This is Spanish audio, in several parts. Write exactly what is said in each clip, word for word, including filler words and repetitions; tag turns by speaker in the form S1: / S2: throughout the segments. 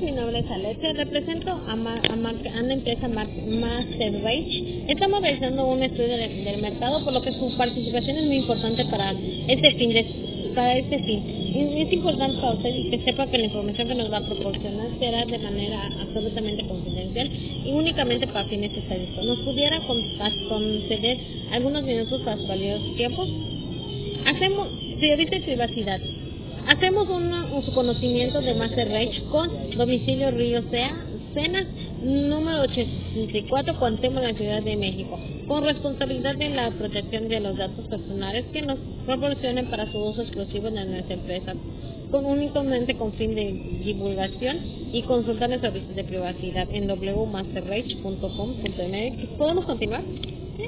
S1: mi nombre es Alexia, represento a, Ma a, Mar a la empresa Mar Master Rage. Estamos realizando un estudio de del mercado, por lo que su participación es muy importante para este fin. De, para este fin. Es, es importante para usted que sepa que la información que nos va a proporcionar será de manera absolutamente confidencial y únicamente para fines estadísticos. ¿Nos pudiera conceder algunos minutos para su valioso tiempo? Hacemos, prioriza privacidad. Hacemos una, un conocimiento de Master Rage con domicilio Río Sea, Cenas, número ochenta y cuatro, Cuauhtémoc, en la Ciudad de México, con responsabilidad de la protección de los datos personales que nos proporcionen para su uso exclusivo en nuestra empresa, con únicamente con fin de divulgación, y consultar los servicios de privacidad en w punto master rage punto com punto m x. ¿Podemos continuar? ¿Sí?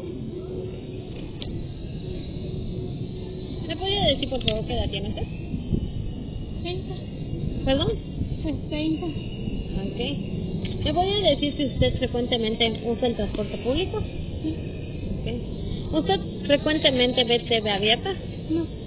S1: ¿Me podría decir, por favor, qué edad tiene usted?
S2: treinta.
S1: ¿Perdón?
S2: treinta.
S1: Ok. ¿Me podría decir si usted frecuentemente usa el transporte público?
S2: Sí.
S1: Okay. ¿Usted frecuentemente ve T V abierta?
S2: No.